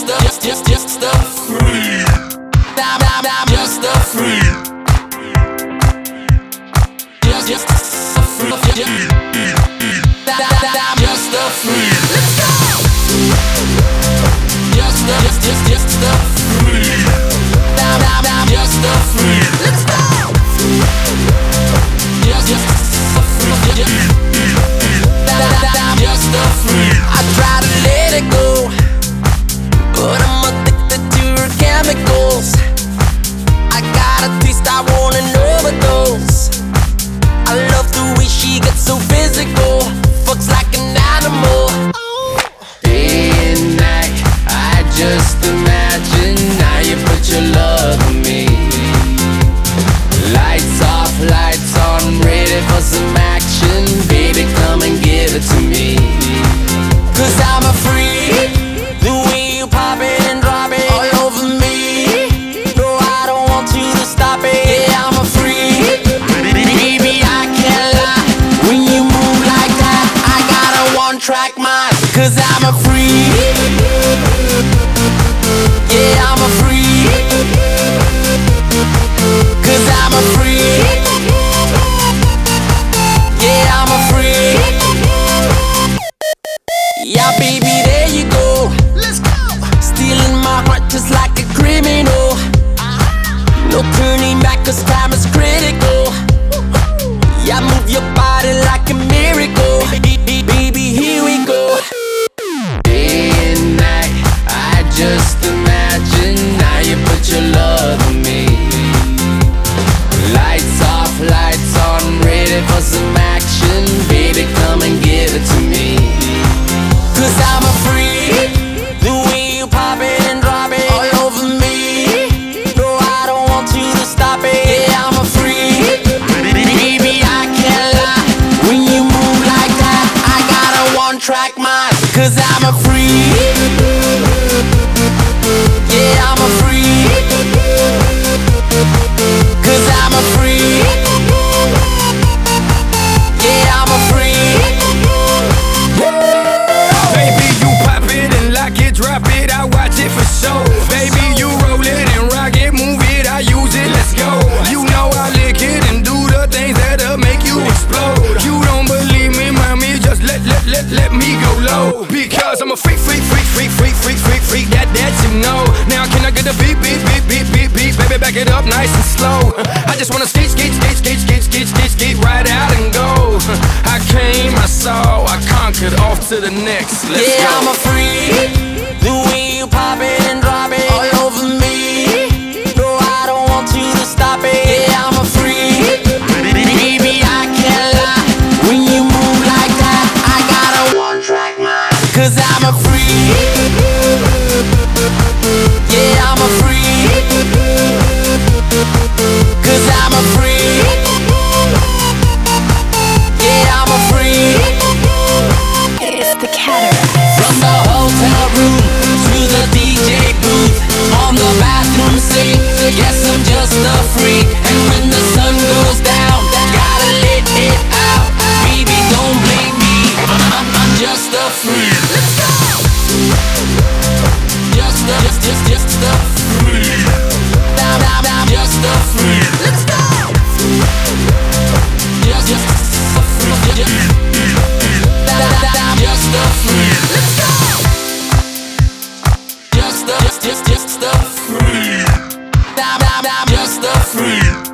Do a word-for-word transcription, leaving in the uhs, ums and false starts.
just a, just, just, just a freak. I'm, I'm, I'm just a freak. Just, just a freak. I'm just a freak. Let's go. Just a, just, just, just a freak. I'm, I'm, I'm just a freak. Let's go. Just, just a freak. I'm just a freak. I try to let it go, but I'm addicted to her chemicals. I got a taste, I want an overdose. I love the way she gets so physical, fucks like an animal. Day and night, I just imagine how you put your love on me. Lights off, lights on, ready for some action. Baby, come and give it to me. Cause I'm a freak, the way you pop it and drop it all over me. No, I don't want you to stop it. Yeah, I'm a freak. Baby, I can't lie, when you move like that, I got a one-track mind. Cause I'm a freak. Yeah, I'm a freak. Cause I'm a freak. Yeah, I'm a freak. Yeah, baby, there you go. Let's go. Stealing my heart just like a criminal. No turning back, cause time is critical. Yeah, move your body like a miracle. Baby, here we go. Day and night, I just imagine how you put your love on me. Lights off, lights on, ready for some action. Baby, come and give it to me. Cause I'm a freak, the way you pop it and drop it all over me. No, I don't want you to stop it. Yeah, I'm a freak. Baby, I can't lie, when you move like that, I got a one-track mind. Cause I'm a freak. Yeah, I'm a freak. Cause I'm a freak. Yeah, I'm a freak. Baby, you pop it and lock it, drop it, I watch it for sure. Baby, you roll it and rock it, move it, I use it, let's go. You know I lick it and do the things that'll make you explode. You don't believe me, mommy, just let, let, let, let me go low. Because I'm a freak, freak, freak, freak, freak, freak, freak, freak, that, that you know. Now can I get a beat, beat, beat, beat, beat, beat, baby, back it up nice and slow. I just wanna skate, skate, skate, skate, skate, skate, skate, skate right out and go. I came, I saw, I conquered, off to the next, let's yeah, go. I'm a freak, the way you pop it and drop it all over me. No, I don't want you to stop it. Yeah, I'm a freak. Baby, I can't lie, when you move like that, I got a one-track mind. Cause I'm a freak. Yeah, I'm a freak. Cause I'm a freak. Yeah, I'm a freak. It's the Cataract. From the hotel room to the D J booth, on the bathroom sink, yes, I'm just a freak. And when the sun goes down, gotta let it out. Baby, don't blame me, I'm, I'm just a freak. Let's go. Just a, just, just, just a freak. I'm, I'm, I'm just a freak. Let's go. Just, just a freak. I'm just a freak. Let's go. Just a, just, just, just a freak. I'm, I'm, I'm just a freak.